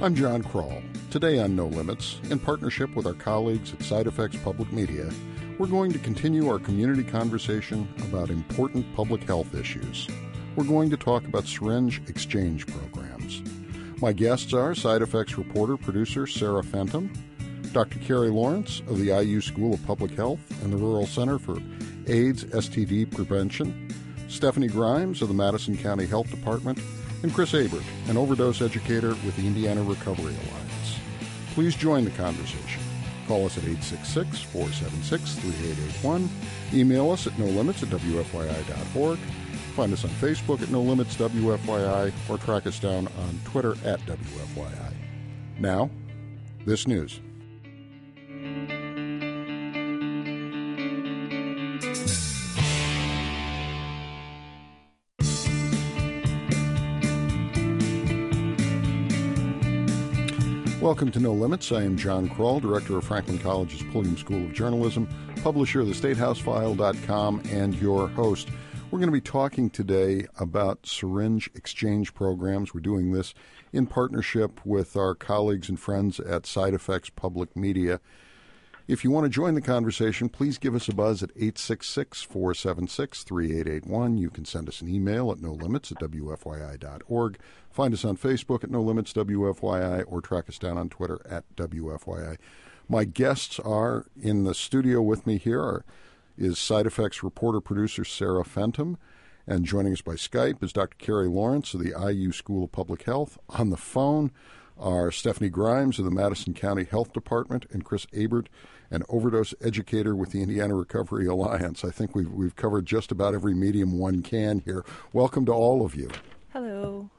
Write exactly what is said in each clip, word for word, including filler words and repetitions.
I'm John Kroll. Today on No Limits, in partnership with our colleagues at Side Effects Public Media, we're going to continue our community conversation about important public health issues. We're going to talk about syringe exchange programs. My guests are Side Effects reporter, producer Sarah Fenton, Doctor Carrie Lawrence of the I U School of Public Health and the Rural Center for AIDS S T D Prevention, Stephanie Grimes of the Madison County Health Department, and Chris Abert, an overdose educator with the Indiana Recovery Alliance. Please join the conversation. Call us at eight six six, four seven six, three eight eight one. Email us at nolimits at w f y i dot org. Find us on Facebook at No Limits W F Y I or track us down on Twitter at W F Y I. Now, this news. Welcome to No Limits. I am John Kroll, director of Franklin College's Pulliam School of Journalism, publisher of the state house file dot com, and your host. We're going to be talking today about syringe exchange programs. We're doing this in partnership with our colleagues and friends at Side Effects Public Media. If you want to join the conversation, please give us a buzz at eight six six, four seven six, three eight eight one. You can send us an email at nolimits at w f y i dot org. Find us on Facebook at No Limits W F Y I or track us down on Twitter at W F Y I. My guests are in the studio with me here are, is Side Effects reporter-producer Sarah Fenton, and joining us by Skype is Doctor Carrie Lawrence of the I U School of Public Health. On the phone are Stephanie Grimes of the Madison County Health Department and Chris Abert, an overdose educator with the Indiana Recovery Alliance. I think we've, we've covered just about every medium one can here. Welcome to all of you. Hello.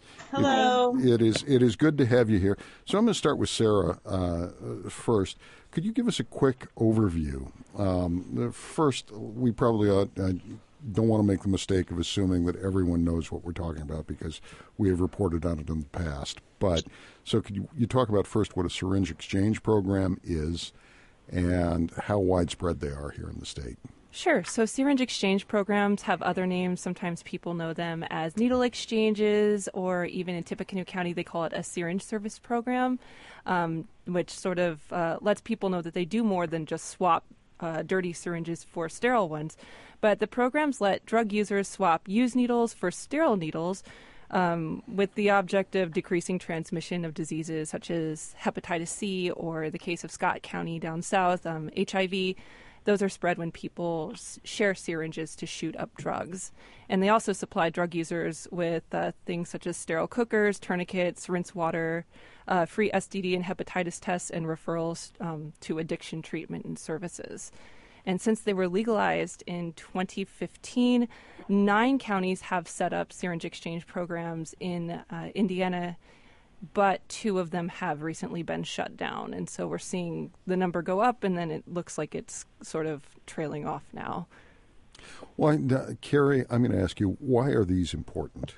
Hello. It, it is it is good to have you here. So I'm going to start with Sarah uh, first. Could you give us a quick overview? Um, first, we probably ought, uh, don't want to make the mistake of assuming that everyone knows what we're talking about because we have reported on it in the past. But so could you, you talk about first what a syringe exchange program is and how widespread they are here in the state? Sure. So syringe exchange programs have other names. Sometimes people know them as needle exchanges, or even in Tippecanoe County, they call it a syringe service program, um, which sort of uh, lets people know that they do more than just swap uh, dirty syringes for sterile ones. But the programs let drug users swap used needles for sterile needles, Um, with the object of decreasing transmission of diseases such as hepatitis C, or the case of Scott County down south, um, H I V. Those are spread when people s- share syringes to shoot up drugs. And they also supply drug users with uh, things such as sterile cookers, tourniquets, rinse water, uh, free S T D and hepatitis tests, and referrals um, to addiction treatment and services. And since they were legalized in twenty fifteen, nine counties have set up syringe exchange programs in uh, Indiana, but two of them have recently been shut down. And so we're seeing the number go up, and then it looks like it's sort of trailing off now. Why, uh, Carrie, I'm going to ask you, why are these important?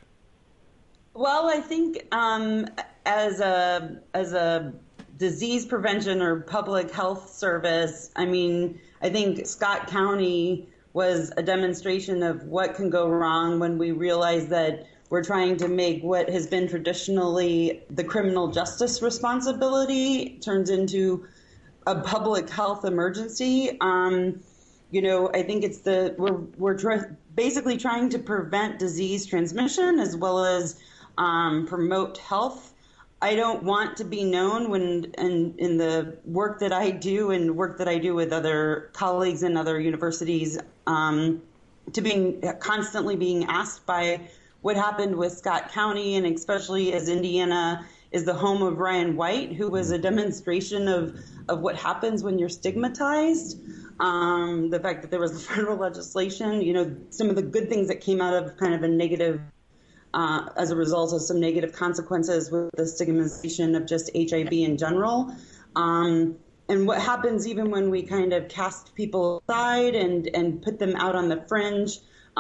Well, I think um, as a as a disease prevention or public health service, I mean, I think Scott County was a demonstration of what can go wrong when we realize that we're trying to make what has been traditionally the criminal justice responsibility turns into a public health emergency. Um, you know, I think it's the we're we're tr- basically trying to prevent disease transmission as well as um, promote health. I don't want to be known when in, in the work that I do and work that I do with other colleagues in other universities um, to being constantly being asked by what happened with Scott County, and especially as Indiana is the home of Ryan White, who was a demonstration of, of what happens when you're stigmatized. Um, the fact that there was federal legislation, you know, some of the good things that came out of kind of a negative Uh, as a result of some negative consequences with the stigmatization of just H I V in general. Um, and what happens even when we kind of cast people aside and, and put them out on the fringe,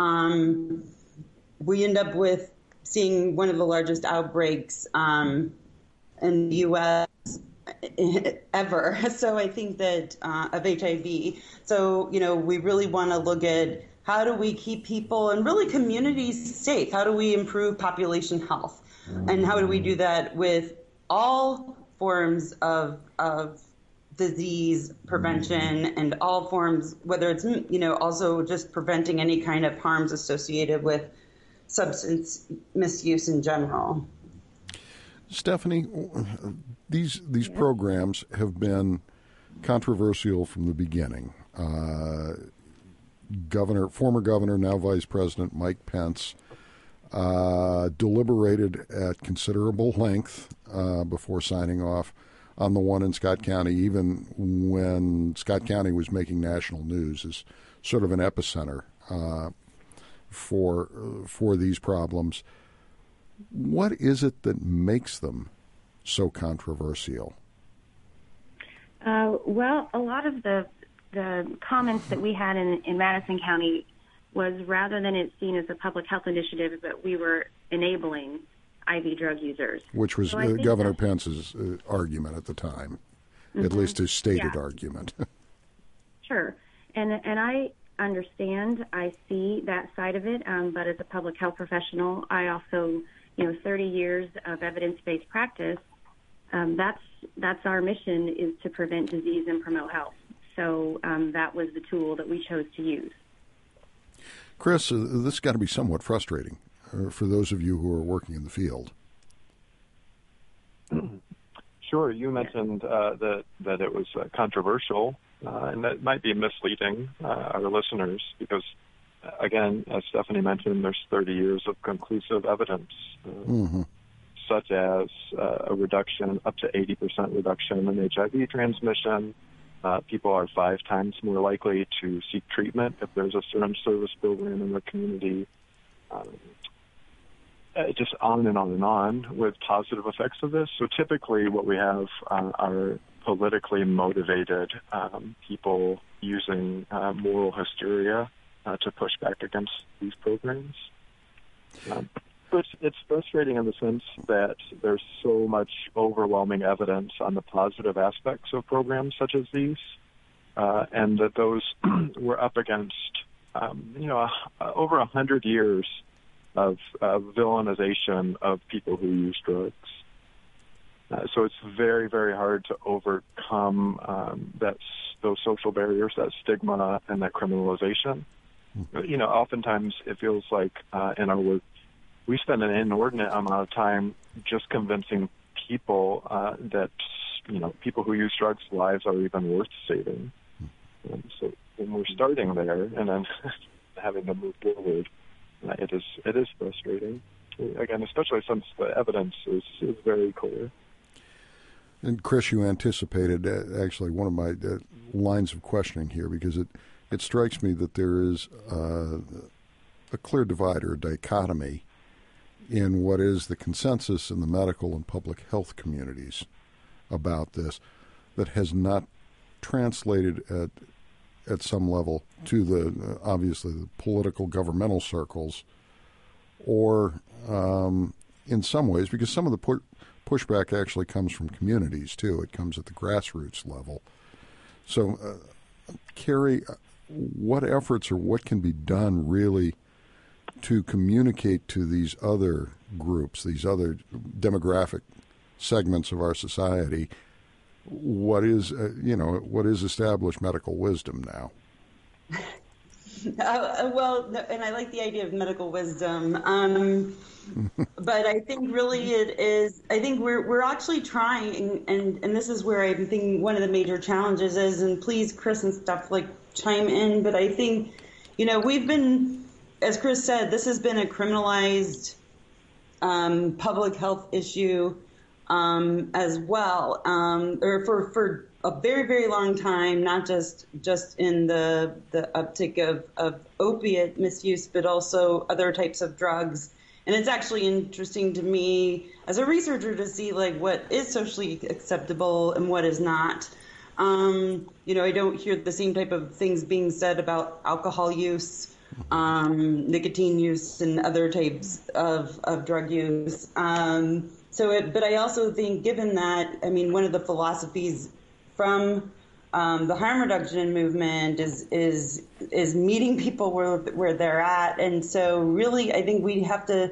um, we end up with seeing one of the largest outbreaks um, in the U S ever. So I think that uh, of H I V. So, you know, we really want to look at how do we keep people and really communities safe? How do we improve population health? And how do we do that with all forms of of disease prevention and all forms, whether it's, you know, also just preventing any kind of harms associated with substance misuse in general. Stephanie, these these programs have been controversial from the beginning. Uh, Governor, former governor, now Vice President Mike Pence, uh, deliberated at considerable length uh, before signing off on the one in Scott County, even when Scott County was making national news as sort of an epicenter uh, for uh, for these problems. What is it that makes them so controversial? Uh, well, a lot of the the comments that we had in, in Madison County was, rather than it seen as a public health initiative, but we were enabling I V drug users. Which was so uh, Governor Pence's uh, argument at the time, mm-hmm. at least his stated yeah. argument. Sure. And and I understand, I see that side of it, um, but as a public health professional, I also, you know, thirty years of evidence-based practice, um, that's that's our mission, is to prevent disease and promote health. So um, that was the tool that we chose to use. Chris, uh, this has got to be somewhat frustrating uh, for those of you who are working in the field. Sure. You mentioned uh, that, that it was uh, controversial, uh, and that might be misleading uh, our listeners because, again, as Stephanie mentioned, there's thirty years of conclusive evidence, uh, mm-hmm. such as uh, a reduction, up to eighty percent reduction in H I V transmission. Uh, people are five times more likely to seek treatment if there's a syringe service program in the community. Um, uh, just on and on and on with positive effects of this. So typically what we have uh, are politically motivated um, people using uh, moral hysteria uh, to push back against these programs. Um, but it's frustrating in the sense that there's so much overwhelming evidence on the positive aspects of programs such as these, uh, and that those were up against, um, you know, uh, over a hundred years of uh, villainization of people who use drugs. Uh, so it's very, very hard to overcome um, that, those social barriers, that stigma, and that criminalization. Mm-hmm. You know, oftentimes it feels like uh, in our work, we spend an inordinate amount of time just convincing people uh, that, you know, people who use drugs' lives are even worth saving. And so when we're starting there and then having to move forward, uh, it is it is frustrating. Again, especially since the evidence is, is very clear. And Chris, you anticipated uh, actually one of my uh, lines of questioning here, because it, it strikes me that there is uh, a clear divide or a dichotomy in what is the consensus in the medical and public health communities about this that has not translated at at some level to the uh, obviously the political governmental circles, or um, in some ways, because some of the pu- pushback actually comes from communities too. It comes at the grassroots level. So, uh, Carrie, what efforts or what can be done really to communicate to these other groups, these other demographic segments of our society, what is, uh, you know, what is established medical wisdom now? Uh, well, and I like the idea of medical wisdom, um, but I think really it is. I think we're we're actually trying, and and this is where I think one of the major challenges is. And please, Chris and stuff, like chime in. But I think, you know, we've been, as Chris said, this has been a criminalized um, public health issue um, as well, um, or for for. a very, very long time, not just just in the the uptick of, of opiate misuse, but also other types of drugs. And it's actually interesting to me as a researcher to see like what is socially acceptable and what is not. Um, you know, I don't hear the same type of things being said about alcohol use, um, nicotine use, and other types of, of drug use. Um, so, it, but I also think, given that, I mean, one of the philosophies from um, the harm reduction movement is is is meeting people where where they're at, and so really I think we have to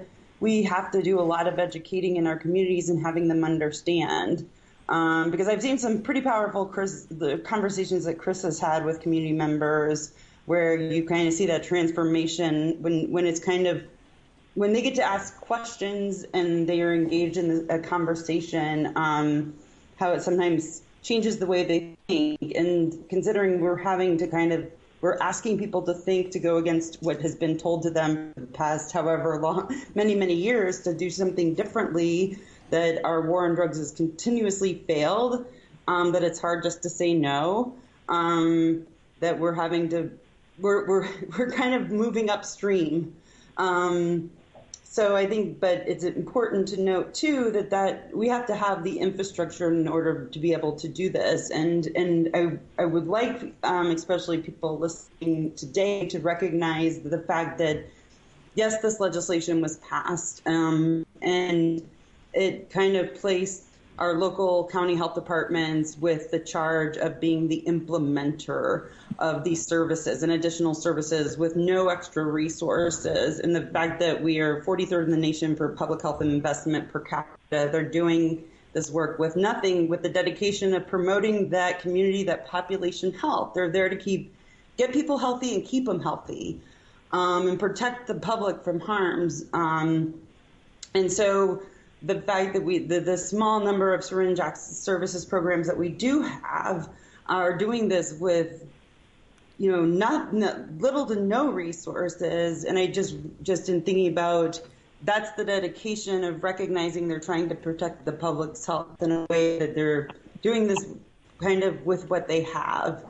we have to do a lot of educating in our communities and having them understand. Um, because I've seen some pretty powerful Chris, the conversations that Chris has had with community members where you kind of see that transformation when, when it's kind of, when they get to ask questions and they are engaged in a conversation, um, how it sometimes changes the way they think. And considering we're having to kind of, we're asking people to think, to go against what has been told to them for the past however long, many, many years, to do something differently, that our war on drugs has continuously failed, um, that it's hard just to say no, um, that we're having to, we're, we're, we're kind of moving upstream. Um, so I think, but it's important to note too, that, that we have to have the infrastructure in order to be able to do this. And, and I, I would like, um, especially people listening today, to recognize the fact that, yes, this legislation was passed, um, and it kind of placed our local county health departments with the charge of being the implementer of these services and additional services with no extra resources. And the fact that we are forty-third in the nation for public health and investment per capita, they're doing this work with nothing, with the dedication of promoting that community, that population health. They're there to keep, get people healthy and keep them healthy, um, and protect the public from harms. Um, and so the fact that we, the, the small number of syringe access services programs that we do have are doing this with, you know, not, not little to no resources. And I just, just in thinking about, that's the dedication of recognizing they're trying to protect the public's health in a way that they're doing this kind of with what they have.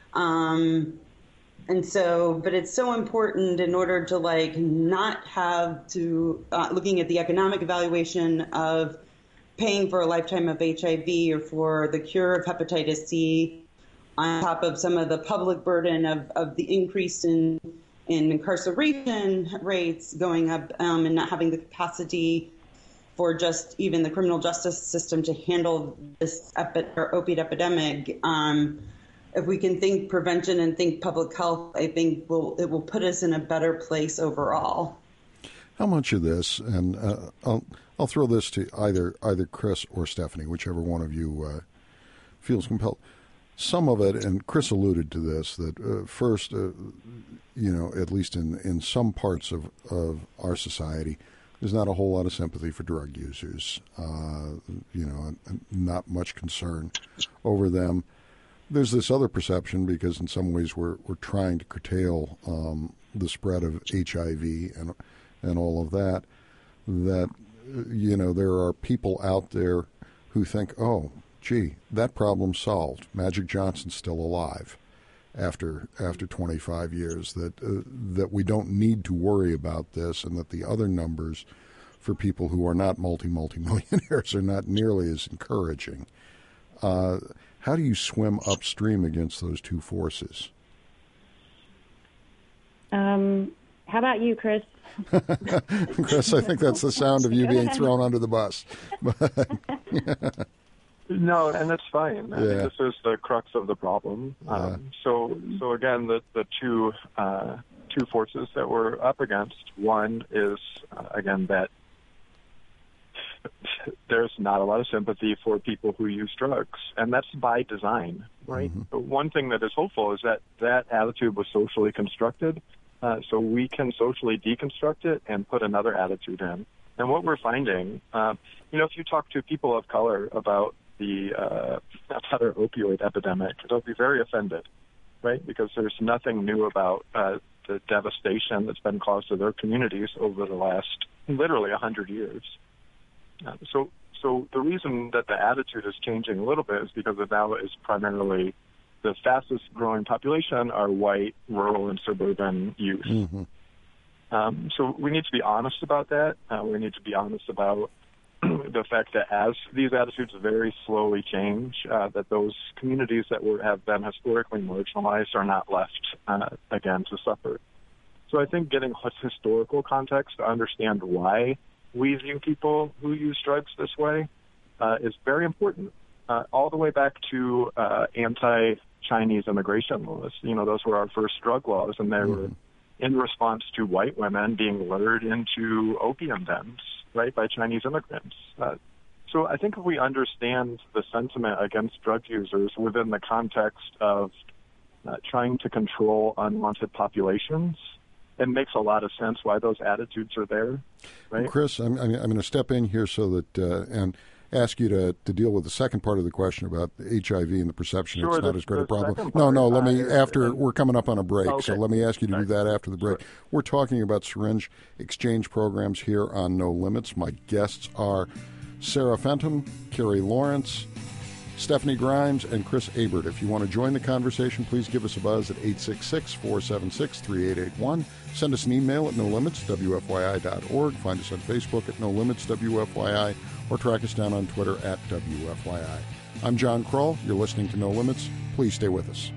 Um, And so, but it's so important in order to like not have to, uh, looking at the economic evaluation of paying for a lifetime of H I V or for the cure of hepatitis C, on top of some of the public burden of, of the increase in, in incarceration rates going up, um, and not having the capacity for just even the criminal justice system to handle this epi- or opiate epidemic. Um, If we can think prevention and think public health, I think we'll, it will put us in a better place overall. How much of this, and uh, I'll, I'll throw this to either either Chris or Stephanie, whichever one of you uh, feels compelled. Some of it, and Chris alluded to this, that uh, first, uh, you know, at least in, in some parts of, of our society, there's not a whole lot of sympathy for drug users, uh, you know, not much concern over them. There's this other perception, because in some ways we're we're trying to curtail um, the spread of H I V and and all of that, that, you know, there are people out there who think, oh, gee, that problem's solved. Magic Johnson's still alive after after twenty-five years, that uh, that we don't need to worry about this, and that the other numbers for people who are not multi, multi-millionaires are not nearly as encouraging. Uh, how do you swim upstream against those two forces? Um, how about you, Chris? Chris, I think that's the sound of you being thrown under the bus. No, and that's fine. I Yeah. mean, this is the crux of the problem. Um, Yeah. So, so again, the the two uh, two forces that we're up against. One is uh, again that there's not a lot of sympathy for people who use drugs, and that's by design, right? Mm-hmm. But one thing that is hopeful is that that attitude was socially constructed, uh, so we can socially deconstruct it and put another attitude in. And what we're finding, uh, you know, if you talk to people of color about the uh, other opioid epidemic, they'll be very offended, right? Because there's nothing new about uh, the devastation that's been caused to their communities over the last literally one hundred years. Uh, so, so the reason that the attitude is changing a little bit is because it now is primarily the fastest growing population are white, rural, and suburban youth. Mm-hmm. Um, so we need to be honest about that. Uh, we need to be honest about the fact that as these attitudes very slowly change, uh, that those communities that were, have been historically marginalized are not left, uh, again, to suffer. So I think getting historical context to understand why we view people who use drugs this way uh, is very important. Uh, all the way back to uh, anti-Chinese immigration laws. You know, those were our first drug laws, and they mm-hmm. were in response to white women being lured into opium dens, right, by Chinese immigrants. Uh, so I think if we understand the sentiment against drug users within the context of uh, trying to control unwanted populations, it makes a lot of sense why those attitudes are there, right? Chris, I'm, I'm, I'm going to step in here so that uh, and ask you to, to deal with the second part of the question about H I V and the perception sure, it's not the, as great a problem. Part, no, no, let me, uh, after, uh, we're coming up on a break, okay. so let me ask you to do that after the break. Sure. We're talking about syringe exchange programs here on No Limits. My guests are Sarah Fenton, Carrie Lawrence, Stephanie Grimes, and Chris Abert. If you want to join the conversation, please give us a buzz at eight six six, four seven six, three eight eight one. Send us an email at no limits w f y i dot org. Find us on Facebook at no limits w f y i, or track us down on Twitter at W F Y I. I'm John Kroll. You're listening to No Limits. Please stay with us.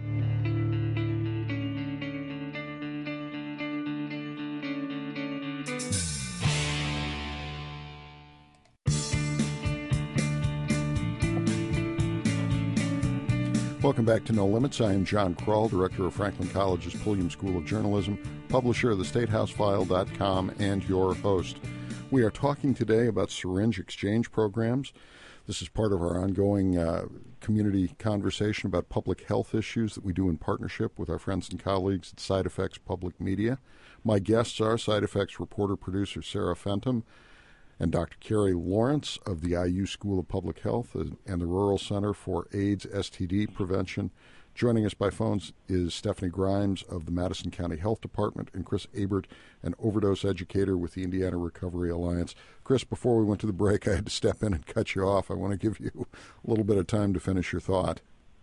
Welcome back to No Limits. I am John Kroll, director of Franklin College's Pulliam School of Journalism, publisher of the state house file dot com, and your host. We are talking today about syringe exchange programs. This is part of our ongoing uh, community conversation about public health issues that we do in partnership with our friends and colleagues at Side Effects Public Media. My guests are Side Effects reporter-producer Sarah Fenton and Doctor Carrie Lawrence of the I U School of Public Health and the Rural Center for AIDS S T D Prevention. Joining us by phones is Stephanie Grimes of the Madison County Health Department and Chris Abert, an overdose educator with the Indiana Recovery Alliance. Chris, before we went to the break, I had to step in and cut you off. I want to give you a little bit of time to finish your thought.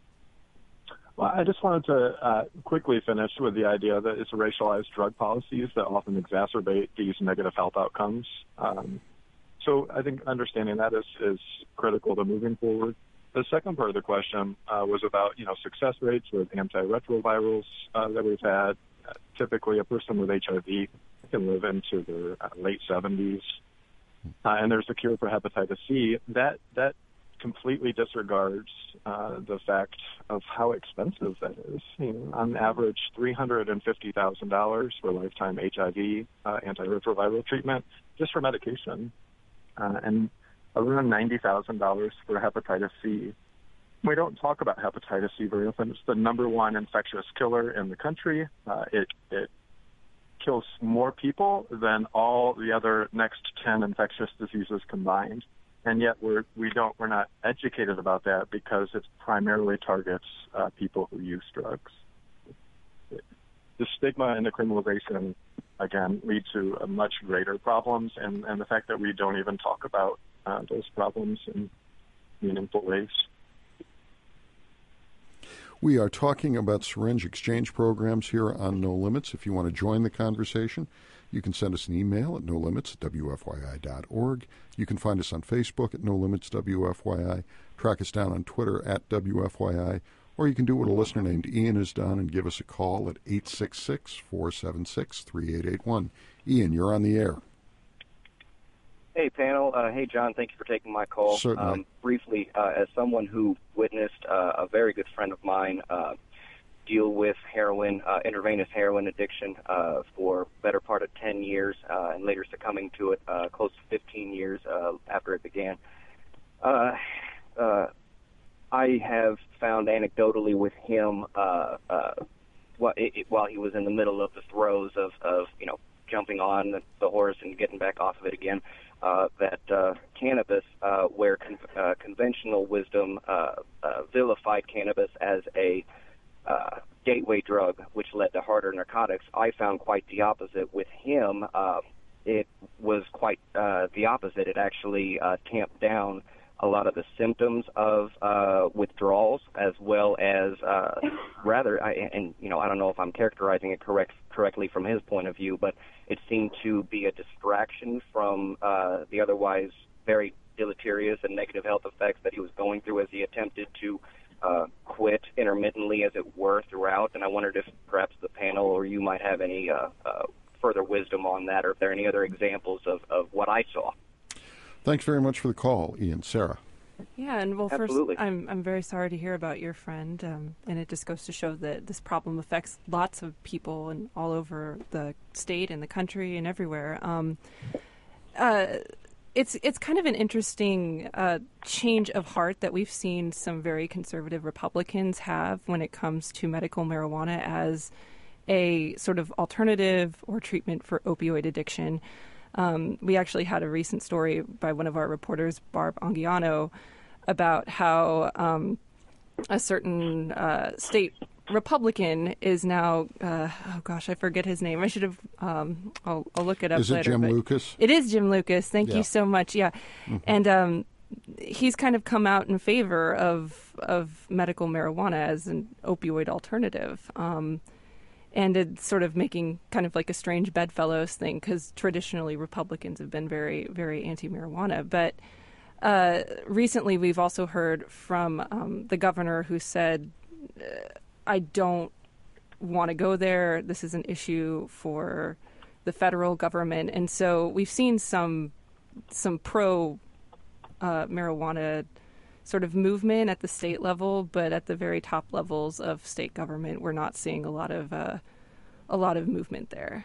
Well, I just wanted to uh, quickly finish with the idea that it's racialized drug policies that often exacerbate these negative health outcomes. Um, So I think understanding that is, is critical to moving forward. The second part of the question uh, was about, you know, success rates with antiretrovirals uh, that we've had. Uh, typically, a person with H I V can live into their uh, late seventies, uh, and there's a cure for hepatitis C. That that completely disregards uh, the fact of how expensive that is. You know, on average, three hundred fifty thousand dollars for lifetime H I V uh, antiretroviral treatment just for medication. Uh, and around ninety thousand dollars for hepatitis C. We don't talk about hepatitis C very often. It's the number one infectious killer in the country. Uh, it, it kills more people than all the other next ten infectious diseases combined. And yet we're, we don't, we're not educated about that because it primarily targets uh, people who use drugs. The stigma and the criminalization, again, lead to uh, much greater problems, and, and the fact that we don't even talk about uh, those problems in meaningful ways. We are talking about syringe exchange programs here on No Limits. If you want to join the conversation, you can send us an email at no limits at w f y i dot org. You can find us on Facebook at No Limits W F Y I, track us down on Twitter at W F Y I, or you can do what a listener named Ian has done and give us a call at eight six six, four seven six, three eight eight one. Ian, you're on the air. Hey, panel. Uh, hey, John. Thank you for taking my call. Certainly. Um, briefly, uh, as someone who witnessed uh, a very good friend of mine uh, deal with heroin, uh, intravenous heroin addiction uh, for better part of ten years uh, and later succumbing to it uh, close to fifteen years uh, after it began, uh, uh, I have found anecdotally with him uh, uh, while, it, while he was in the middle of the throes of, of you know, jumping on the, the horse and getting back off of it again, uh, that uh, cannabis, uh, where con- uh, conventional wisdom uh, uh, vilified cannabis as a uh, gateway drug, which led to harder narcotics, I found quite the opposite. With him, uh, it was quite uh, the opposite. It actually uh, tamped down a lot of the symptoms of uh, withdrawals, as well as uh, rather, I, and you know, I don't know if I'm characterizing it correct correctly from his point of view, but it seemed to be a distraction from uh, the otherwise very deleterious and negative health effects that he was going through as he attempted to uh, quit intermittently, as it were, throughout. And I wondered if perhaps the panel or you might have any uh, uh, further wisdom on that, or if there are any other examples of, of what I saw. Thanks very much for the call, Ian. Sarah. Yeah, and well, Absolutely. first, I'm I'm very sorry to hear about your friend, um, and it just goes to show that this problem affects lots of people and all over the state and the country and everywhere. Um, uh, it's it's kind of an interesting uh, change of heart that we've seen some very conservative Republicans have when it comes to medical marijuana as a sort of alternative or treatment for opioid addiction. Um, we actually had a recent story by one of our reporters, Barb Anguiano, about how um, a certain uh, state Republican is now, uh, oh gosh, I forget his name. I should have, um, I'll, I'll look it up Is it later. Jim Lucas? It is Jim Lucas. Thank Yeah. you so much. Yeah. Mm-hmm. And um, he's kind of come out in favor of, of medical marijuana as an opioid alternative. Um, and it's sort of making kind of like a strange bedfellows thing because traditionally Republicans have been very, very anti-marijuana. But Uh, recently, we've also heard from um, the governor who said, uh, I don't want to go there. This is an issue for the federal government. And so we've seen some some pro uh, marijuana sort of movement at the state level, but at the very top levels of state government, we're not seeing a lot of uh, a lot of movement there.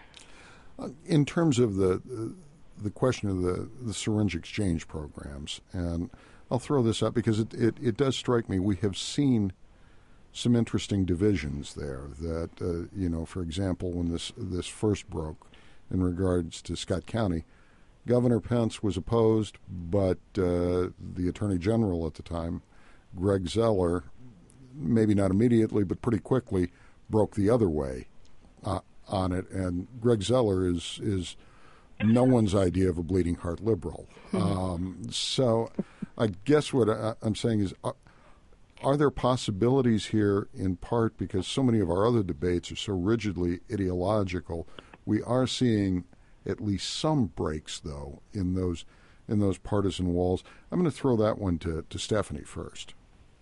In terms of the uh, the question of the, the syringe exchange programs, and I'll throw this up because it, it, it does strike me we have seen some interesting divisions there that, uh, you know, for example, when this, this first broke in regards to Scott County, Governor Pence was opposed, but uh, the Attorney General at the time, Greg Zeller, maybe not immediately, but pretty quickly, broke the other way uh, on it. And Greg Zeller is is no one's idea of a bleeding heart liberal. Um, so I guess what I, I'm saying is, are, are there possibilities here, in part because so many of our other debates are so rigidly ideological, we are seeing at least some breaks, though, in those in those partisan walls. I'm going to throw that one to, to Stephanie first.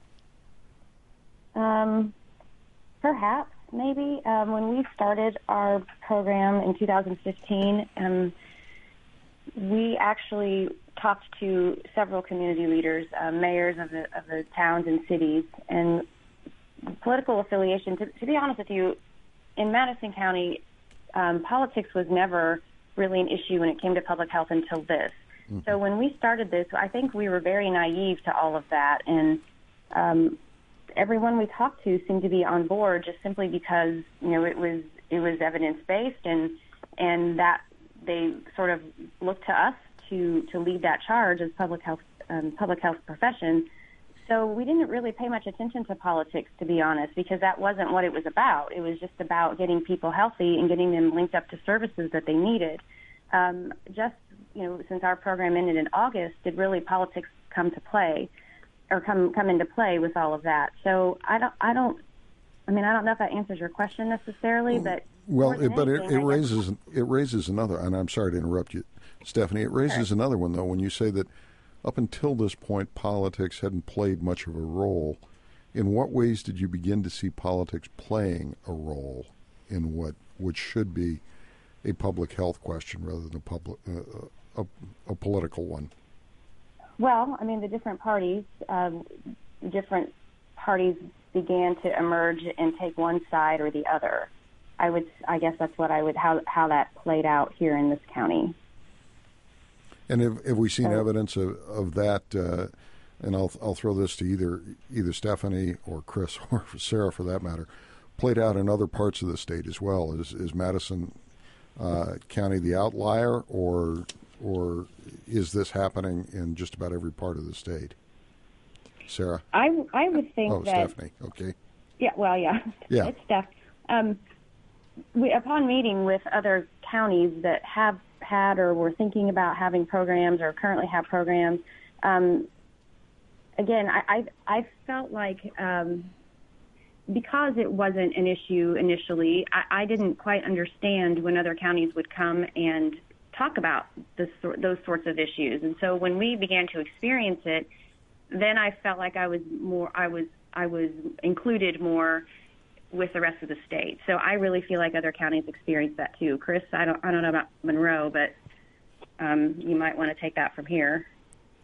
Um, perhaps, maybe. Um, when we started our program in two thousand fifteen, um, we actually talked to several community leaders, uh, mayors of the, of the towns and cities, and political affiliation. To, to be honest with you, in Madison County, um, politics was never really an issue when it came to public health until this. Mm-hmm. So when we started this, I think we were very naive to all of that, and um, everyone we talked to seemed to be on board just simply because, you know, it was it was evidence-based, and and that they sort of looked to us to, to lead that charge as public health um, public health profession. So we didn't really pay much attention to politics, to be honest, because that wasn't what it was about. It was just about getting people healthy and getting them linked up to services that they needed. Um, just, you know, since our program ended in August, did really politics come to play or come come into play with all of that? So I don't, I don't, I mean, I don't know if that answers your question necessarily, but well, it, but anything, it, it raises it raises another, and I'm sorry to interrupt you, Stephanie. It raises sure. another one though when you say that up until this point politics hadn't played much of a role. In what ways did you begin to see politics playing a role in what which should be a public health question rather than a public uh, a, a political one? Well, I mean, the different parties, uh, different parties began to emerge and take one side or the other. I would, I guess that's what I would, how how that played out here in this county. And have, have we seen so, evidence of, of that? Uh, and I'll I'll throw this to either either Stephanie or Chris or Sarah for that matter. Played out in other parts of the state as well. Is is Madison uh, County the outlier, or or is this happening in just about every part of the state? Sarah? I, I would think oh, that... Oh, Stephanie, okay. Yeah, well, yeah. Yeah. It's Steph. Um, we, upon meeting with other counties that have had or were thinking about having programs or currently have programs, um, again, I, I, I felt like... Um, because it wasn't an issue initially, I, I didn't quite understand when other counties would come and talk about this, those sorts of issues. And so when we began to experience it, then I felt like I was more, I was, I was included more with the rest of the state. So I really feel like other counties experienced that too. Chris, I don't, I don't know about Monroe, but um, you might want to take that from here.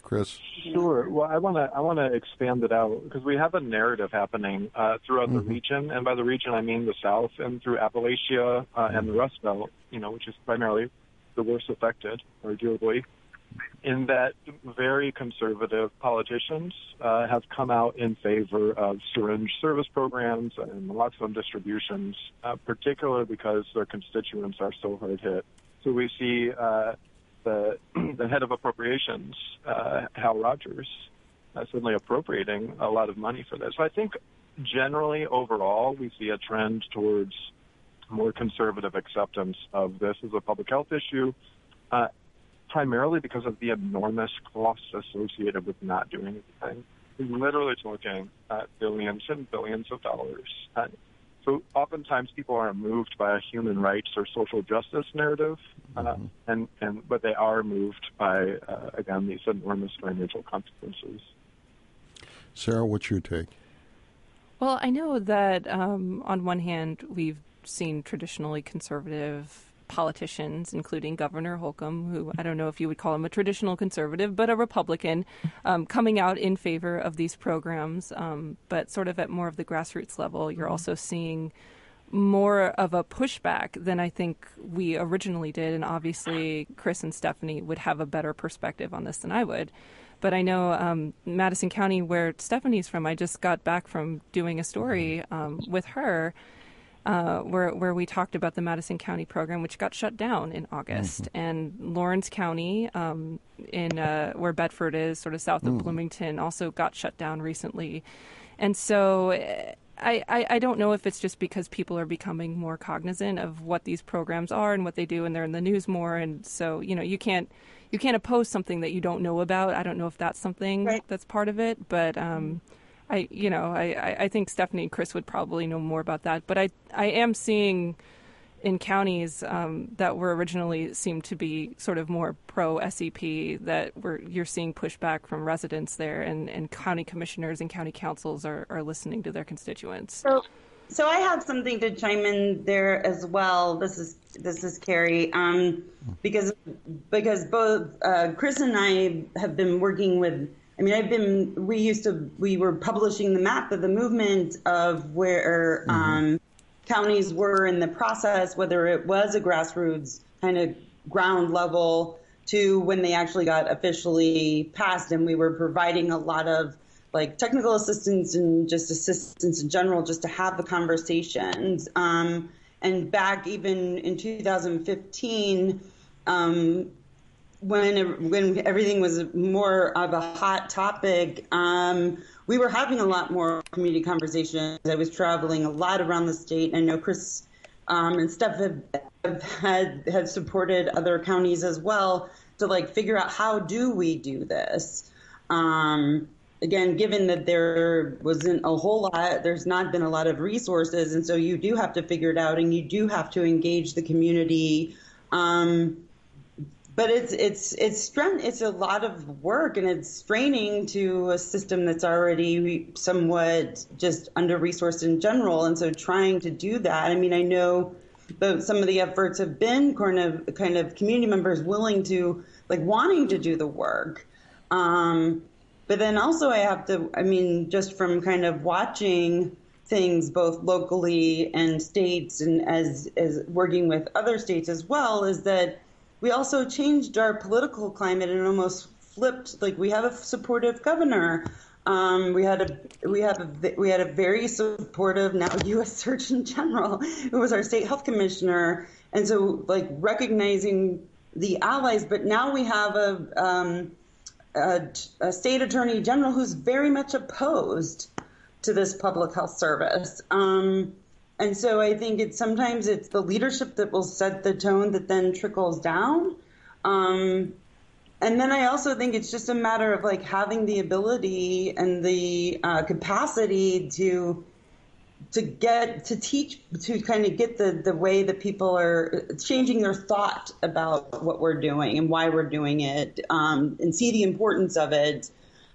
Chris? Sure. Well, I want to I want to expand it out because we have a narrative happening uh, throughout mm-hmm. the region, and by the region I mean the South and through Appalachia uh, and the Rust Belt, you know, which is primarily the worst affected, arguably, in that very conservative politicians uh, have come out in favor of syringe service programs and naloxone distributions, uh, particularly because their constituents are so hard hit. So we see uh, the the head of appropriations, uh, Hal Rogers, uh, suddenly appropriating a lot of money for this. So I think generally overall we see a trend towards more conservative acceptance of this as a public health issue, uh, primarily because of the enormous costs associated with not doing anything. We're literally talking uh, billions and billions of dollars. Uh, so oftentimes people are moved by a human rights or social justice narrative, uh, mm-hmm. and, and but they are moved by, uh, again, these enormous financial consequences. Sarah, what's your take? Well, I know that um, on one hand, we've seen traditionally conservative politicians, including Governor Holcomb, who I don't know if you would call him a traditional conservative, but a Republican, um, coming out in favor of these programs. Um, but sort of at more of the grassroots level, you're also seeing more of a pushback than I think we originally did. And obviously, Chris and Stephanie would have a better perspective on this than I would. But I know um, Madison County, where Stephanie's from, I just got back from doing a story um, with her Uh, where where we talked about the Madison County program, which got shut down in August, mm-hmm. and Lawrence County, um, in uh, where Bedford is, sort of south of mm. Bloomington, also got shut down recently. And so I, I, I don't know if it's just because people are becoming more cognizant of what these programs are and what they do, and they're in the news more, and so you know you can't you can't oppose something that you don't know about. I don't know if that's something right. that's part of it, but. Um, I, you know, I, I think Stephanie and Chris would probably know more about that. But I, I am seeing in counties um, that were originally seemed to be sort of more pro-S E P that we're, you're seeing pushback from residents there, and, and county commissioners and county councils are, are listening to their constituents. So, so I have something to chime in there as well. This is this is Carrie, um, because because both uh, Chris and I have been working with. I mean, I've been, we used to, we were publishing the map of the movement of where mm-hmm. um, counties were in the process, whether it was a grassroots kind of ground level to when they actually got officially passed. And we were providing a lot of like technical assistance and just assistance in general, just to have the conversations. Um, and back even in two thousand fifteen, um, When when everything was more of a hot topic, um, we were having a lot more community conversations. I was traveling a lot around the state. I know Chris um, and Steph have, have had have supported other counties as well to like figure out how do we do this. Um, again, given that there wasn't a whole lot, there's not been a lot of resources, and so you do have to figure it out, and you do have to engage the community. Um, But it's it's it's strength. It's a lot of work, and it's straining to a system that's already somewhat just under-resourced in general. And so, trying to do that. I mean, I know that some of the efforts have been kind of kind of community members willing to like wanting to do the work. Um, but then also, I have to. I mean, just from kind of watching things both locally and states, and as as working with other states as well, is that. We also changed our political climate and almost flipped. Like we have a supportive governor. Um, we had a we have a we had a very supportive now U S Surgeon General who was our state health commissioner, and so like recognizing the allies. But now we have a um, a, a state attorney general who's very much opposed to this public health service. Um, And so I think it's sometimes it's the leadership that will set the tone that then trickles down. Um, and then I also think it's just a matter of like having the ability and the uh, capacity to to get to teach to kind of get the, the way that people are changing their thought about what we're doing and why we're doing it, um, and see the importance of it.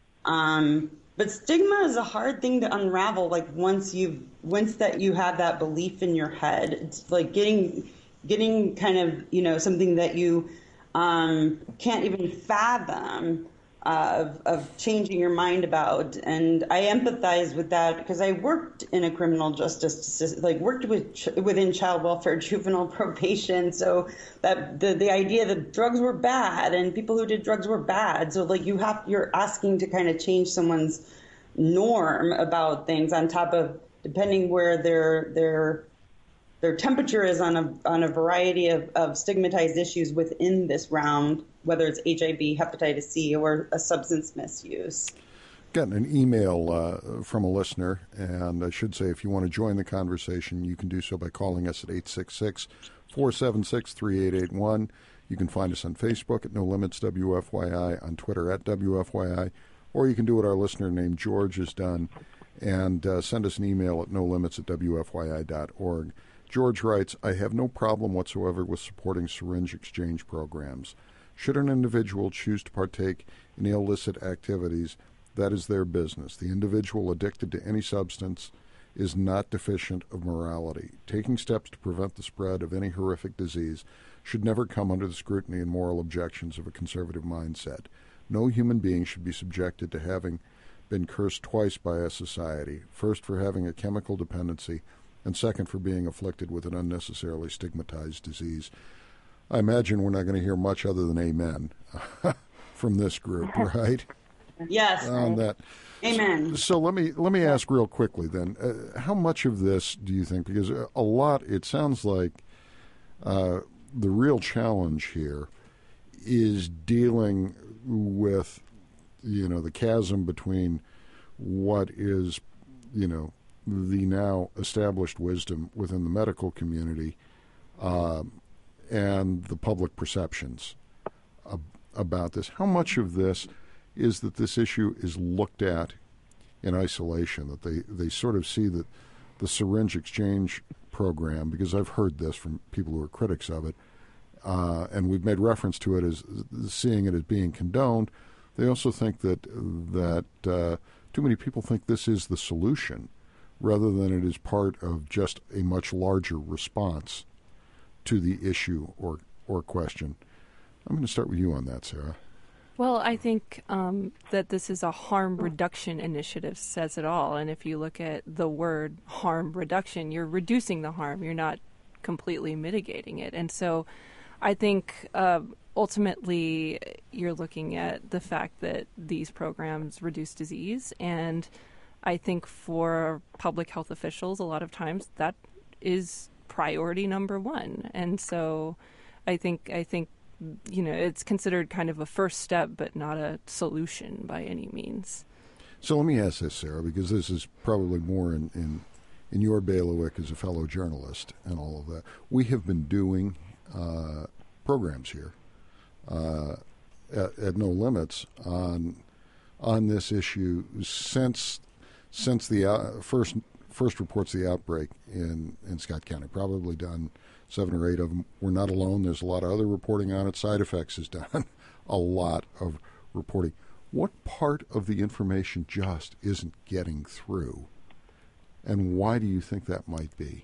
Um, But stigma is a hard thing to unravel. Like once you've, once that you have that belief in your head, it's like getting, getting kind of, you know, something that you um, can't even fathom uh, of, of changing your mind about. And I empathize with that because I worked in a criminal justice system, like worked with ch- within child welfare, juvenile probation. So that the, the idea that drugs were bad and people who did drugs were bad. So like you have, you're asking to kind of change someone's norm about things on top of, depending where their, their, their temperature is on a on a variety of, of stigmatized issues within this round, whether it's H I V, hepatitis C, or a substance misuse. Gotten an email uh, from a listener, and I should say if you want to join the conversation, you can do so by calling us at eight six six, four seven six, three eight eight one. You can find us on Facebook at No Limits W F Y I, on Twitter at W F Y I, or you can do what our listener named George has done and uh, send us an email at no limits at W F Y I dot org. George writes, I have no problem whatsoever with supporting syringe exchange programs. Should an individual choose to partake in illicit activities, that is their business. The individual addicted to any substance is not deficient of morality. Taking steps to prevent the spread of any horrific disease should never come under the scrutiny and moral objections of a conservative mindset. No human being should be subjected to having been cursed twice by a society, first for having a chemical dependency, and second for being afflicted with an unnecessarily stigmatized disease. I imagine we're not going to hear much other than amen from this group, right? Yes. On that. Amen. So, so let me let me ask real quickly then, uh, how much of this do you think, because a lot, it sounds like uh, the real challenge here is dealing with, you know, the chasm between what is, you know, the now established wisdom within the medical community uh, and the public perceptions ab- about this. How much of this is that this issue is looked at in isolation, that they, they sort of see that the syringe exchange program, because I've heard this from people who are critics of it, uh, and we've made reference to it as seeing it as being condoned, they also think that, that uh, too many people think this is the solution, rather than it is part of just a much larger response to the issue or or question. I'm going to start with you on that, Sarah. Well, I think um, that this is a harm reduction initiative, says it all. And if you look at the word harm reduction, you're reducing the harm. You're not completely mitigating it. And so I think uh, ultimately you're looking at the fact that these programs reduce disease, and I think for public health officials, a lot of times that is priority number one. And so I think, I think, you know, it's considered kind of a first step, but not a solution by any means. So let me ask this, Sarah, because this is probably more in, in, in your bailiwick as a fellow journalist and all of that. We have been doing uh, programs here uh, at, at No Limits on on this issue since Since the uh, first first reports of the outbreak in, in Scott County. Probably done seven or eight of them. We're not alone. There's a lot of other reporting on it. Side Effects has done a lot of reporting. What part of the information just isn't getting through? And why do you think that might be?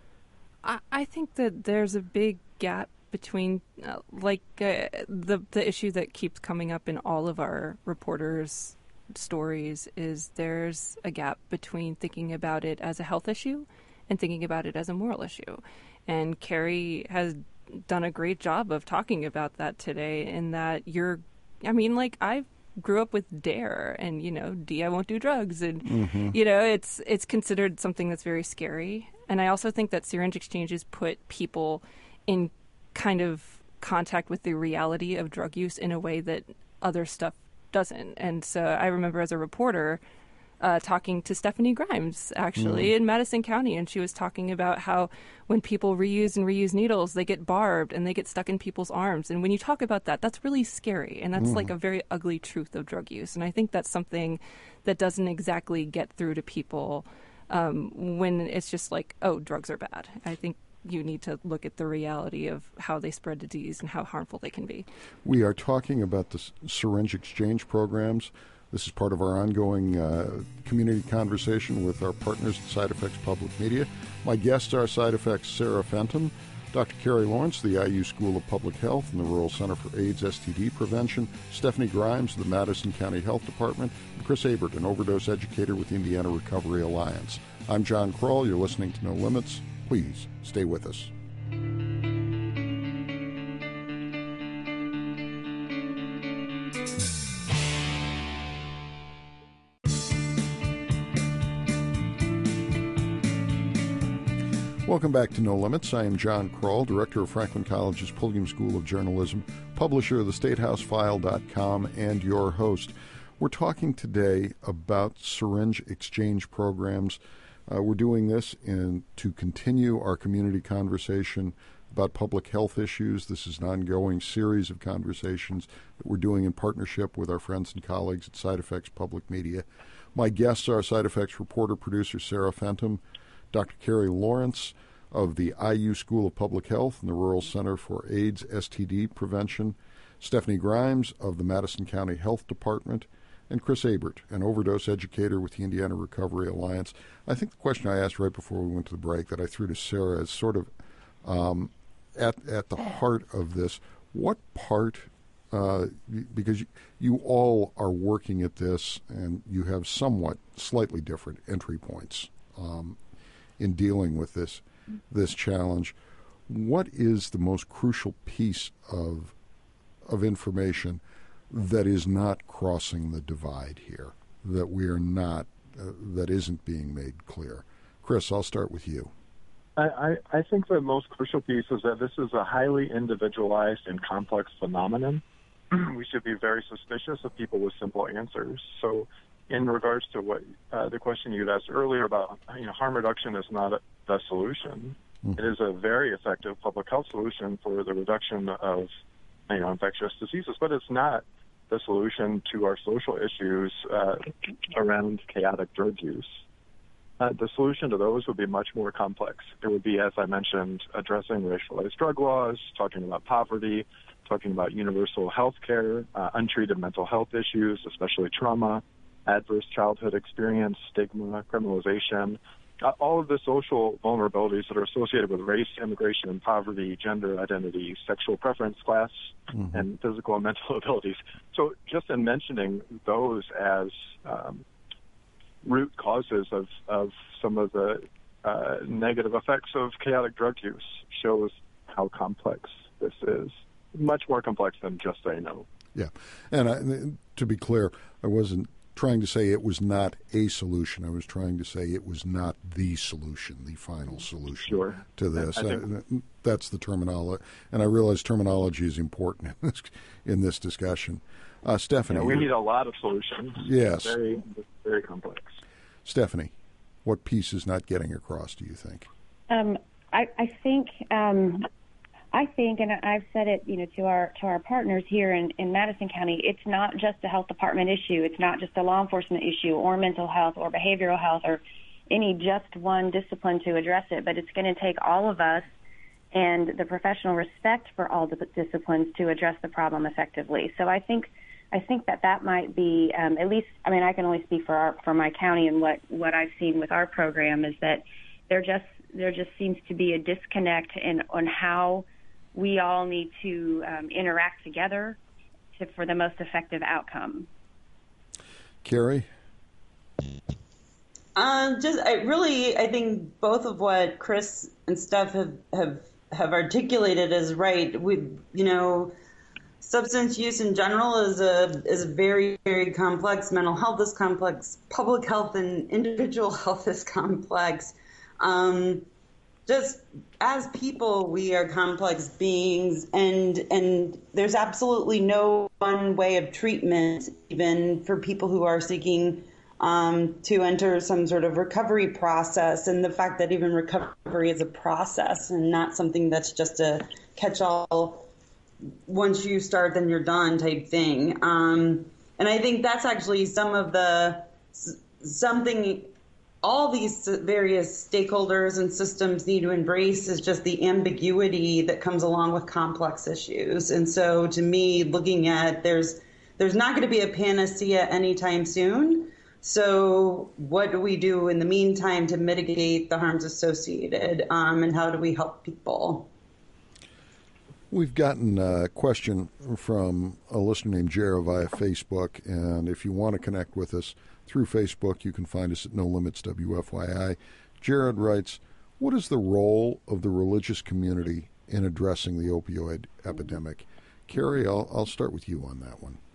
I, I think that there's a big gap between, uh, like, uh, the the issue that keeps coming up in all of our reporters' stories is there's a gap between thinking about it as a health issue and thinking about it as a moral issue. And Carrie has done a great job of talking about that today, in that you're, I mean, like, I grew up with DARE and, you know, D, I won't do drugs. And, mm-hmm. you know, it's it's considered something that's very scary. And I also think that syringe exchanges put people in kind of contact with the reality of drug use in a way that other stuff doesn't. And so I remember as a reporter uh, talking to Stephanie Grimes, actually, mm. in Madison County, and she was talking about how when people reuse and reuse needles, they get barbed and they get stuck in people's arms. And when you talk about that, that's really scary. And that's mm. like a very ugly truth of drug use. And I think that's something that doesn't exactly get through to people um, when it's just like, oh, drugs are bad. I think you need to look at the reality of how they spread disease and how harmful they can be. We are talking about the syringe exchange programs. This is part of our ongoing uh, community conversation with our partners at Side Effects Public Media. My guests are Side Effects' Sarah Fenton, Doctor Carrie Lawrence, the I U School of Public Health and the Rural Center for AIDS S T D Prevention, Stephanie Grimes of the Madison County Health Department, and Chris Abert, an overdose educator with the Indiana Recovery Alliance. I'm John Kroll. You're listening to No Limits. Please stay with us. Welcome back to No Limits. I am John Kroll, director of Franklin College's Pulliam School of Journalism, publisher of the state house file dot com, and your host. We're talking today about syringe exchange programs. Uh, we're doing this in, to continue our community conversation about public health issues. This is an ongoing series of conversations that we're doing in partnership with our friends and colleagues at Side Effects Public Media. My guests are Side Effects reporter-producer Sarah Fenton, Doctor Carrie Lawrence of the I U School of Public Health and the Rural Center for AIDS S T D Prevention, Stephanie Grimes of the Madison County Health Department, and Chris Abert, an overdose educator with the Indiana Recovery Alliance. I think the question I asked right before we went to the break that I threw to Sarah is sort of um, at at the heart of this. What part, uh, because you, you all are working at this and you have somewhat slightly different entry points um, in dealing with this this challenge, what is the most crucial piece of of information that is not crossing the divide here, that we are not, uh, that isn't being made clear? Chris, I'll start with you. I, I, I think the most crucial piece is that this is a highly individualized and complex phenomenon. We should be very suspicious of people with simple answers. So in regards to what uh, the question you'd asked earlier about, you know, harm reduction is not a, the solution. Mm. It is a very effective public health solution for the reduction of, you know, infectious diseases, but it's not the solution to our social issues uh, around chaotic drug use. Uh, the solution to those would be much more complex. It would be, as I mentioned, addressing racialized drug laws, talking about poverty, talking about universal health care, uh, untreated mental health issues, especially trauma, adverse childhood experience, stigma, criminalization, uh, all of the social vulnerabilities that are associated with race, immigration, and poverty, gender identity, sexual preference, class, mm-hmm. and physical and mental abilities. So just in mentioning those as um, root causes of, of some of the uh, negative effects of chaotic drug use shows how complex this is. Much more complex than just say no. Yeah. And I, to be clear, I wasn't trying to say it was not a solution. I was trying to say it was not the solution, the final solution sure. to this. I think, uh, that's the terminology. And I realize terminology is important in this, in this discussion. Uh, Stephanie. Yeah, we need a lot of solutions. Yes. It's very, very complex. Stephanie, what piece is not getting across, do you think? Um, I, I think... Um, I think, and I've said it, you know, to our to our partners here in, in Madison County, it's not just a health department issue. It's not just a law enforcement issue or mental health or behavioral health or any just one discipline to address it. But it's going to take all of us and the professional respect for all the disciplines to address the problem effectively. So I think I think that that might be um, at least. I mean, I can only speak for our for my county, and what what I've seen with our program is that there just there just seems to be a disconnect in on how we all need to um, interact together to, for the most effective outcome. Carrie? Um, just I really, I think both of what Chris and Steph have, have, have articulated is right. We, you know, substance use in general is a is very, very complex. Mental health is complex. Public health and individual health is complex. Um, Just as people, we are complex beings, and and there's absolutely no one way of treatment, even for people who are seeking um, to enter some sort of recovery process. And the fact that even recovery is a process and not something that's just a catch-all, once you start, then you're done type thing. Um, and I think that's actually some of the something. All these various stakeholders and systems need to embrace is just the ambiguity that comes along with complex issues. And so to me, looking at there's there's not going to be a panacea anytime soon. So what do we do in the meantime to mitigate the harms associated? Um, and how do we help people? We've gotten a question from a listener named Jared via Facebook, and if you want to connect with us through Facebook, you can find us at No Limits W F Y I. Jared writes, what is the role of the religious community in addressing the opioid epidemic? Carrie, I'll, I'll start with you on that one.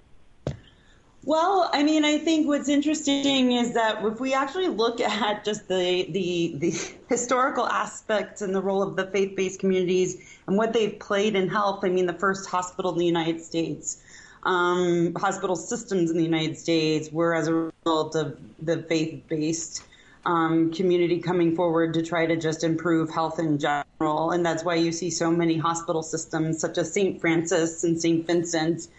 Well, I mean, I think what's interesting is that if we actually look at just the, the the historical aspects and the role of the faith-based communities and what they've played in health, I mean, the first hospital in the United States, um, hospital systems in the United States were as a result of the faith-based um, community coming forward to try to just improve health in general. And that's why you see so many hospital systems such as Saint Francis and Saint Vincent.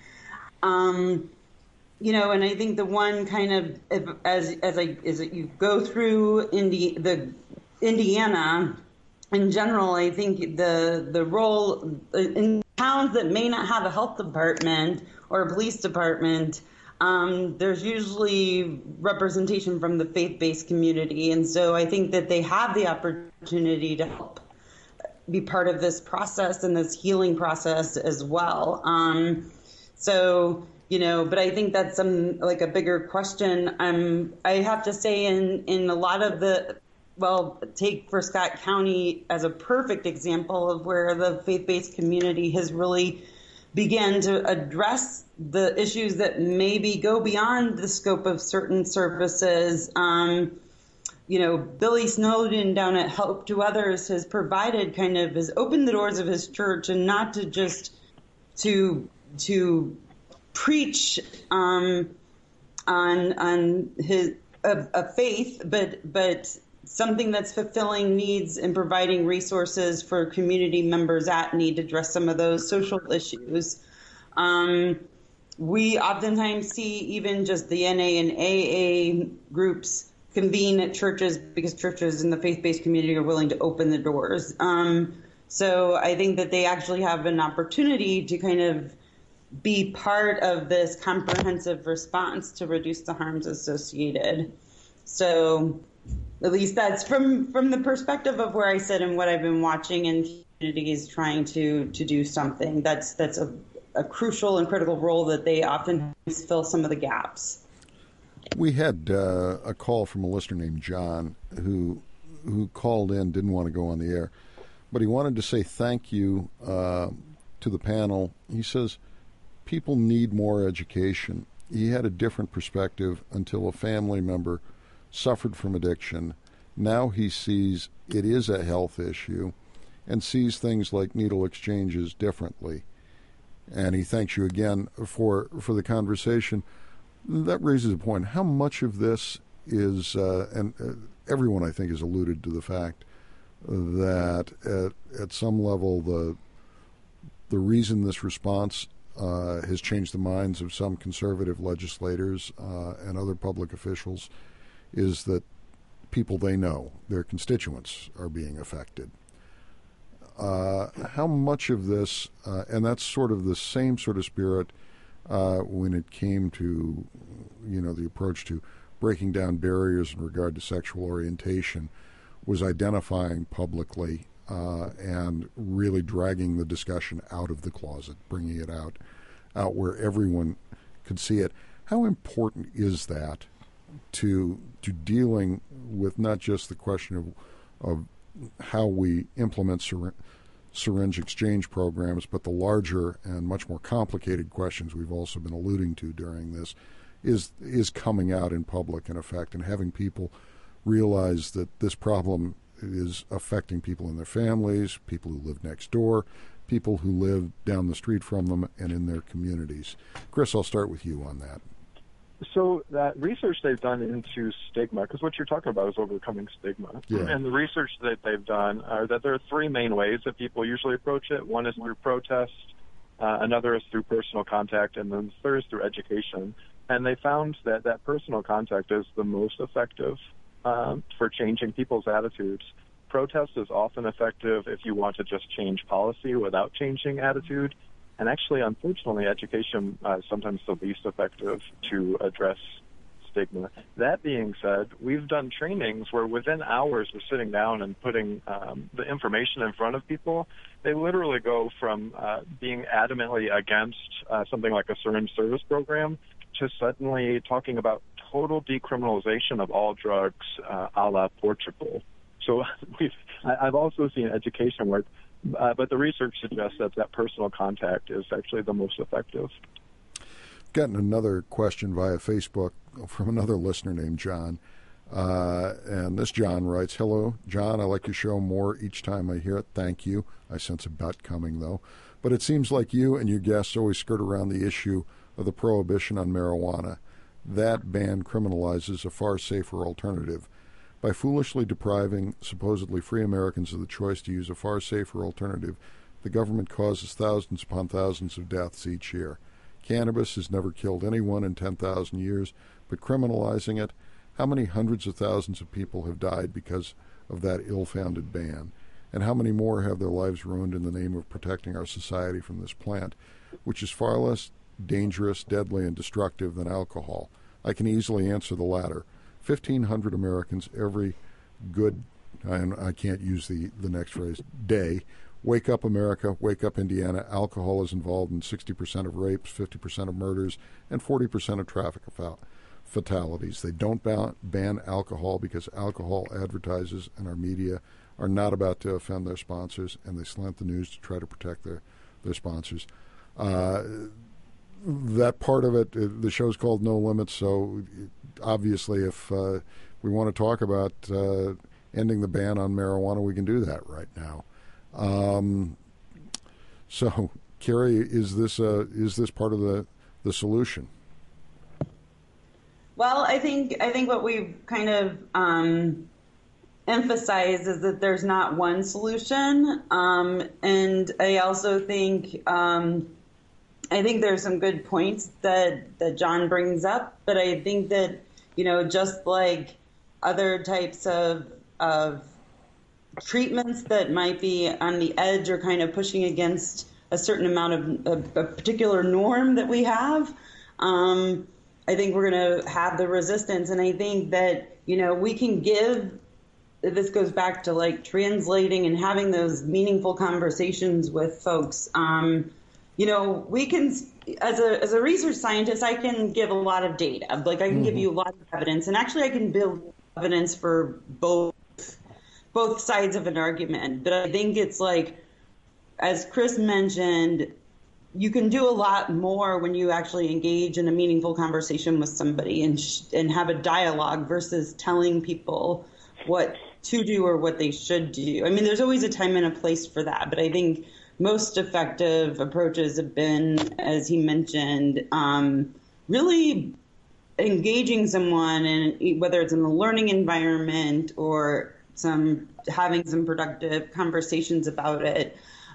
Um, You know, and I think the one kind of if, as as I as you go through Indi- the Indiana in general, I think the the role in towns that may not have a health department or a police department, um, there's usually representation from the faith-based community, and so I think that they have the opportunity to help be part of this process and this healing process as well. Um, so. You know, but I think that's some like a bigger question. Um, I have to say, in in a lot of the, well, take for Scott County as a perfect example of where the faith-based community has really began to address the issues that maybe go beyond the scope of certain services. Um, you know, Billy Snowden down at Help to Others has provided kind of has opened the doors of his church, and not to just to to preach um, on on his a, a faith, but but something that's fulfilling needs and providing resources for community members that need to address some of those social issues. Um, we oftentimes see even just the N A and A A groups convene at churches because churches in the faith-based community are willing to open the doors. Um, so I think that they actually have an opportunity to kind of be part of this comprehensive response to reduce the harms associated. So at least that's from, from the perspective of where I sit and what I've been watching, and communities trying to, to do something. That's that's a, a crucial and critical role that they often fill some of the gaps. We had uh, a call from a listener named John who who called in, didn't want to go on the air, but he wanted to say thank you uh, to the panel. He says, people need more education. He had a different perspective until a family member suffered from addiction. Now he sees it is a health issue and sees things like needle exchanges differently. And he thanks you again for, for the conversation. That raises a point. How much of this is, uh, and uh, everyone I think has alluded to the fact that at, at some level the the reason this response Uh, has changed the minds of some conservative legislators uh, and other public officials is that people they know, their constituents, are being affected. Uh, how much of this, uh, and that's sort of the same sort of spirit uh, when it came to, you know, the approach to breaking down barriers in regard to sexual orientation, was identifying publicly Uh, and really dragging the discussion out of the closet, bringing it out, out where everyone could see it. How important is that to to dealing with not just the question of of how we implement syr- syringe exchange programs, but the larger and much more complicated questions we've also been alluding to during this, is is coming out in public in effect, and having people realize that this problem is affecting people in their families, people who live next door, people who live down the street from them, and in their communities. Chris, I'll start with you on that. So that research they've done into stigma, because what you're talking about is overcoming stigma. Yeah. And the research that they've done are that there are three main ways that people usually approach it. One is through protest, uh, another is through personal contact, and then the third is through education. And they found that that personal contact is the most effective um, for changing people's attitudes. Protest is often effective if you want to just change policy without changing attitude. And actually, unfortunately, education uh, is sometimes the least effective to address stigma. That being said, we've done trainings where within hours of sitting down and putting um, the information in front of people, they literally go from uh, being adamantly against uh, something like a syringe service program to suddenly talking about total decriminalization of all drugs, uh, a la Portugal. So we've, I, I've also seen education work, uh, but the research suggests that that personal contact is actually the most effective. Gotten another question via Facebook from another listener named John. Uh, and this John writes, "Hello, John, I like your show more each time I hear it. Thank you. I sense a bet coming, though. But it seems like you and your guests always skirt around the issue of the prohibition on marijuana. That ban criminalizes a far safer alternative. By foolishly depriving supposedly free Americans of the choice to use a far safer alternative, the government causes thousands upon thousands of deaths each year. Cannabis has never killed anyone in ten thousand years, but criminalizing it, how many hundreds of thousands of people have died because of that ill-founded ban? And how many more have their lives ruined in the name of protecting our society from this plant, which is far less dangerous, deadly, and destructive than alcohol? I can easily answer the latter. fifteen hundred Americans every good, and I can't use the, the next phrase, day. Wake up, America. Wake up, Indiana. Alcohol is involved in sixty percent of rapes, fifty percent of murders, and forty percent of traffic fatalities. They don't ban, ban alcohol because alcohol advertisers and our media are not about to offend their sponsors, and they slant the news to try to protect their, their sponsors. Uh, that part of it, the show's called No Limits, so obviously if uh, we want to talk about uh, ending the ban on marijuana, we can do that right now. Um, so, Carrie, is this a, is this part of the, the solution? Well, I think I think what we've kind of um, emphasized is that there's not one solution, um, and I also think um, I think there's some good points that that John brings up, but I think that, you know, just like other types of of treatments that might be on the edge or kind of pushing against a certain amount of a, a particular norm that we have, um, I think we're going to have the resistance. And I think that, you know, we can give, this goes back to like translating and having those meaningful conversations with folks. Um, you know, we can, as a as a research scientist, I can give a lot of data. Like I can mm-hmm. give you a lot of evidence, and actually I can build evidence for both both sides of an argument. But I think it's like, as Chris mentioned, you can do a lot more when you actually engage in a meaningful conversation with somebody and sh- and have a dialogue versus telling people what to do or what they should do. I mean, there's always a time and a place for that, but I think most effective approaches have been, as he mentioned, um, really engaging someone, and whether it's in the learning environment or some having some productive conversations about it.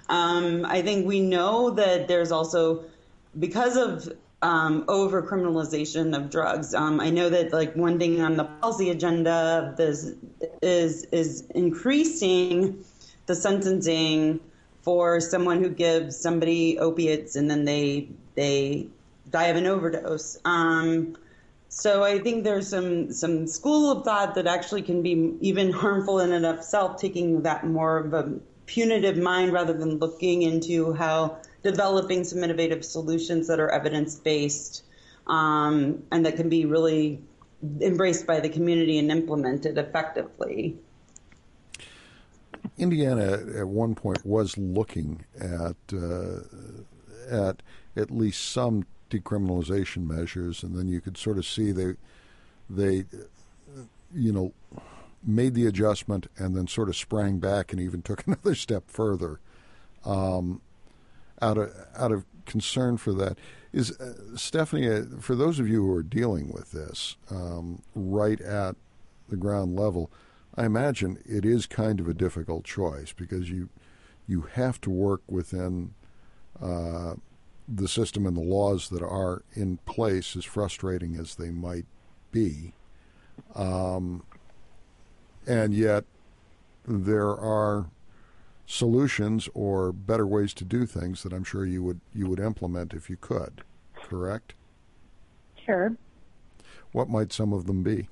Um, I think we know that there's also, because of um, over criminalization of drugs. Um, I know that like one thing on the policy agenda of this is is increasing the sentencing for someone who gives somebody opiates and then they they die of an overdose. Um, so I think there's some some school of thought that actually can be even harmful in and of itself, taking that more of a punitive mind rather than looking into how developing some innovative solutions that are evidence-based um, and that can be really embraced by the community and implemented effectively. Indiana at one point was looking at uh, at at least some decriminalization measures, and then you could sort of see they they you know made the adjustment and then sort of sprang back and even took another step further. Um, out of out of concern for that is uh, Stephanie. Uh, for those of you who are dealing with this um, right at the ground level, I imagine it is kind of a difficult choice because you you have to work within uh, the system and the laws that are in place, as frustrating as they might be, um, and yet there are solutions or better ways to do things that I'm sure you would you would implement if you could. Correct? Sure. What might some of them be?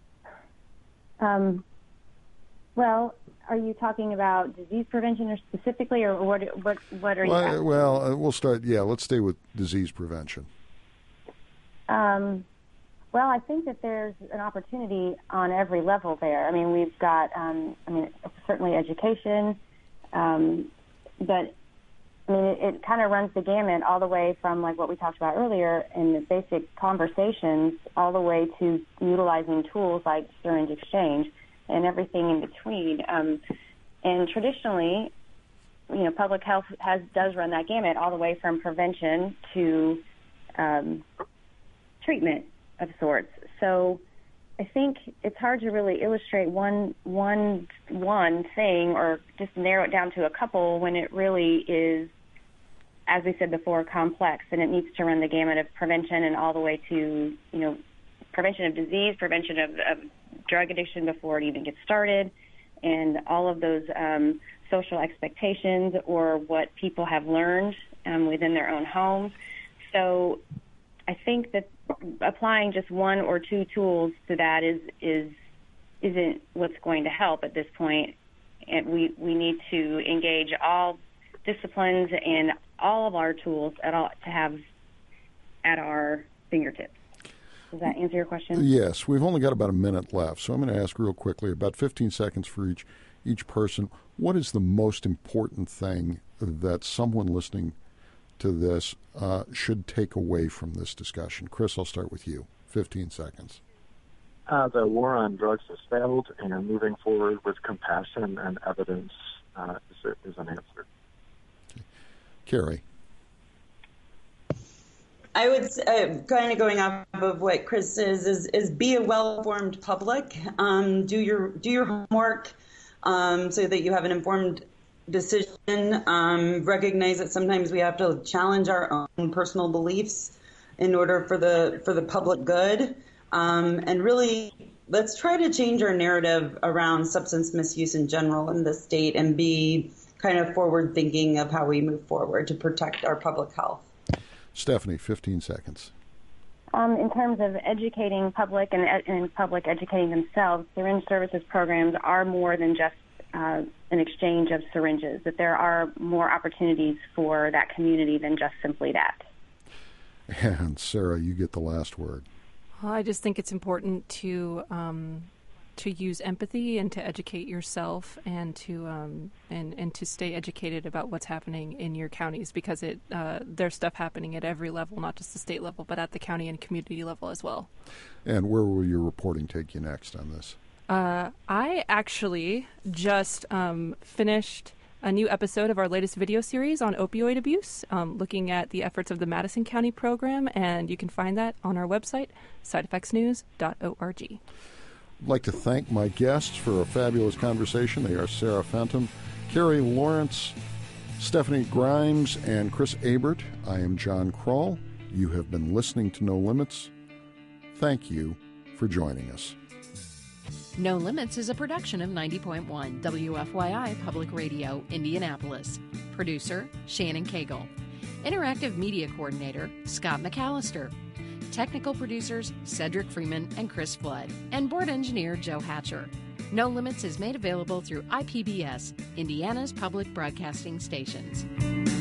Um, well, are you talking about disease prevention or specifically, or what, what, what are you well, asking? Well, uh, we'll start, yeah, let's stay with disease prevention. Um, well, I think that there's an opportunity on every level there. I mean, we've got, um, I mean, certainly education, um, but I mean, it, it kind of runs the gamut all the way from like what we talked about earlier in the basic conversations all the way to utilizing tools like syringe exchange and everything in between. Um, and traditionally, you know, public health has does run that gamut all the way from prevention to um, treatment of sorts. So I think it's hard to really illustrate one one one thing or just narrow it down to a couple when it really is, as we said before, complex, and it needs to run the gamut of prevention and all the way to, you know, prevention of disease, prevention of, of drug addiction before it even gets started, and all of those um, social expectations or what people have learned um, within their own homes. So I think that applying just one or two tools to that is is isn't what's going to help at this point. And we, we need to engage all disciplines and all of our tools at all to have at our fingertips. Does that answer your question? Yes. We've only got about a minute left, so I'm going to ask real quickly, about fifteen seconds for each each person. What is the most important thing that someone listening to this uh, should take away from this discussion? Chris, I'll start with you. fifteen seconds. Uh, the war on drugs has failed, and moving forward with compassion and evidence uh, is, is an answer. Okay. Carrie. I would uh, kind of going off of what Chris says is is be a well-informed public. Um, do your do your homework um, so that you have an informed decision. Um, recognize that sometimes we have to challenge our own personal beliefs in order for the for the public good. Um, and really, let's try to change our narrative around substance misuse in general in the state and be kind of forward thinking of how we move forward to protect our public health. Stephanie, fifteen seconds. Um, in terms of educating public and, and public educating themselves, syringe services programs are more than just uh, an exchange of syringes, that there are more opportunities for that community than just simply that. And Sarah, you get the last word. Well, I just think it's important to um, to use empathy and to educate yourself and to um, and and to stay educated about what's happening in your counties, because it uh, there's stuff happening at every level, not just the state level, but at the county and community level as well. And where will your reporting take you next on this? Uh, I actually just um, finished a new episode of our latest video series on opioid abuse, um, looking at the efforts of the Madison County program, and you can find that on our website, side effects news dot org. I'd like to thank my guests for a fabulous conversation. They are Sarah Fenton, Carrie Lawrence, Stephanie Grimes, and Chris Abert. I am John Kroll. You have been listening to No Limits. Thank you for joining us. No Limits is a production of ninety point one W F Y I Public Radio, Indianapolis. Producer, Shannon Cagle. Interactive Media Coordinator, Scott McAllister. Technical producers, Cedric Freeman and Chris Flood. And Board Engineer, Joe Hatcher. No Limits is made available through I P B S, Indiana's public broadcasting stations.